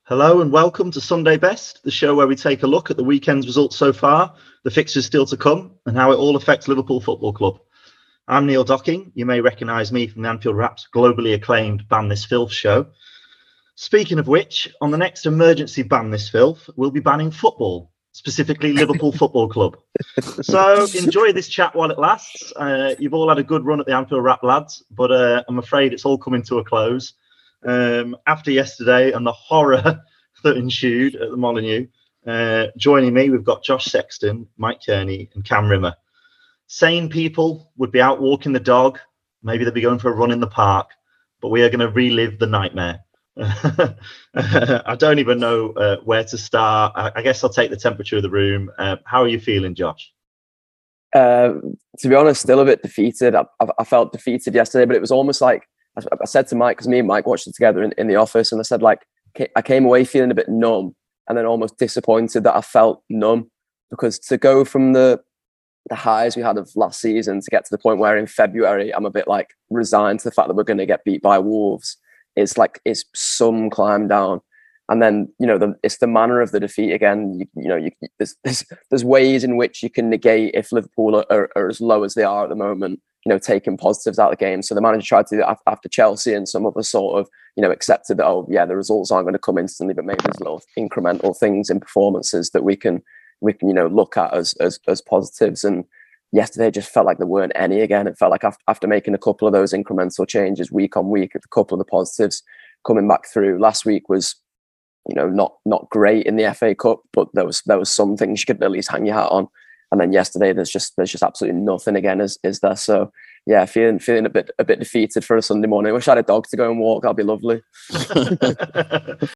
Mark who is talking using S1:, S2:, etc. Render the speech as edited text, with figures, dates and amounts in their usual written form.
S1: Hello and welcome to Sunday Best, the show where we take a look at the weekend's results so far, the fixtures still to come, and how it all affects Liverpool Football Club. I'm Neil Docking. You may recognise me from the Anfield Wrap's globally acclaimed Ban This Filth show. Speaking of which, on the next emergency Ban This Filth, we'll be banning football, specifically Liverpool Football Club. So enjoy this chat while it lasts. You've all had a good run at the Anfield Wrap, lads, but I'm afraid it's all coming to a close. After yesterday and the horror that ensued at the Molineux, joining me, we've got Josh Sexton, Mike Kearney, and Cam Rimmer. Sane people would be out walking the dog, maybe they'd be going for a run in the park, but we are going to relive the nightmare. I don't even know where to start. I guess I'll take the temperature of the room. How are you feeling, Josh?
S2: To be honest, still a bit defeated. I felt defeated yesterday, but it was almost like I said to Mike, because me and Mike watched it together in the office, and I said, like, I came away feeling a bit numb and then almost disappointed that I felt numb, because to go from the highs we had of last season to get to the point where in February I'm a bit like resigned to the fact that we're going to get beat by Wolves, it's some climb down. And then, it's the manner of the defeat again. There's ways in which you can negate if Liverpool are as low as they are at the moment, taking positives out of the game. So the manager tried to do that after Chelsea, and some of us sort of, accepted that, the results aren't going to come instantly, but maybe there's little incremental things in performances that we can look at as positives. And yesterday just felt like there weren't any again. It felt like after making a couple of those incremental changes week on week, a couple of the positives coming back through. Last week was, not great in the FA Cup, but there was some things you could at least hang your hat on. And then yesterday, there's just absolutely nothing again, is there? So yeah, feeling a bit defeated for a Sunday morning. I wish I had a dog to go and walk. That'd be lovely.